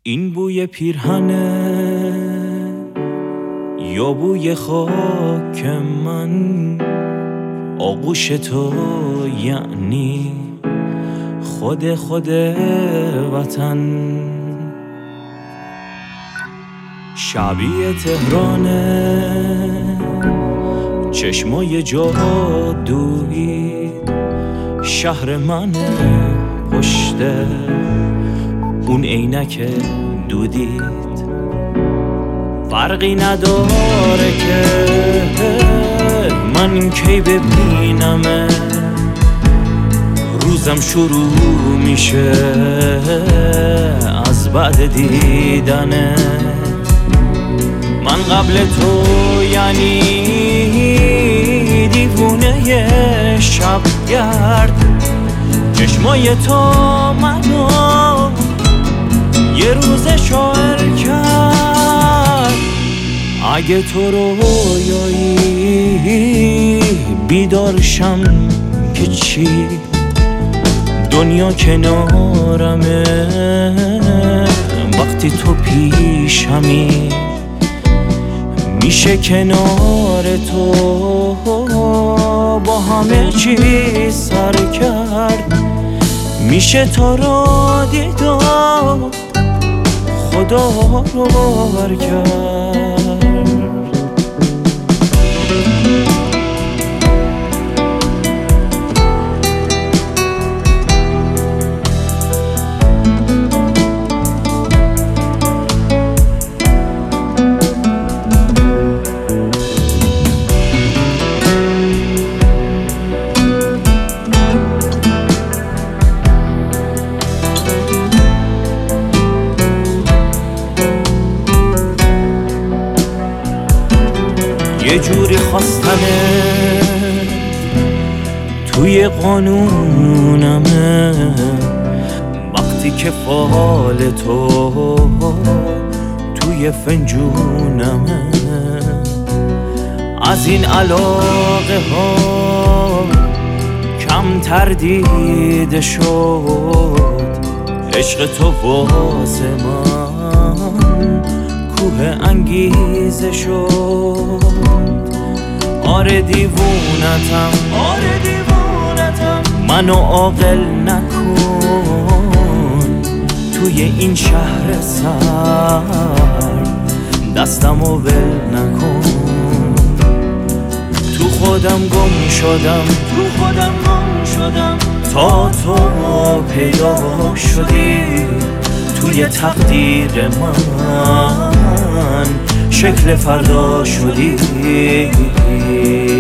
این بوی پیرهنه یا بوی خاک من، آغوش تو یعنی خود وطن. شبیه تهرانه، چشمای جادویی، شهر منه پشت اون عینک دودید. فرقی نداره که من کی ببینمه، روزم شروع میشه از بعد دیدنه. من قبل تو یعنی دیوونه شبگرد، چشمای تو منو یه روز شاعر کرد. اگه تو رویایی بیدارشم که چی، دنیا کنارمه وقتی تو پیشمی. میشه کنار تو با همه چی سر کرد، میشه تو رو دید و خدا رو باور کرد. یه جوری خواستنه توی قانونمه، وقتی که فال تو توی فنجونمه. از این علاقه ها کم تردید شد، عشق تو واسه من کوه انگیزه شد. آره دیوونتم منو عاقل نکن، توی این شهر سرد دستمو ول نکن. تو خودم گم شدم تا تو پیدا شدی. توی تقدیر من شکل فردا شدی.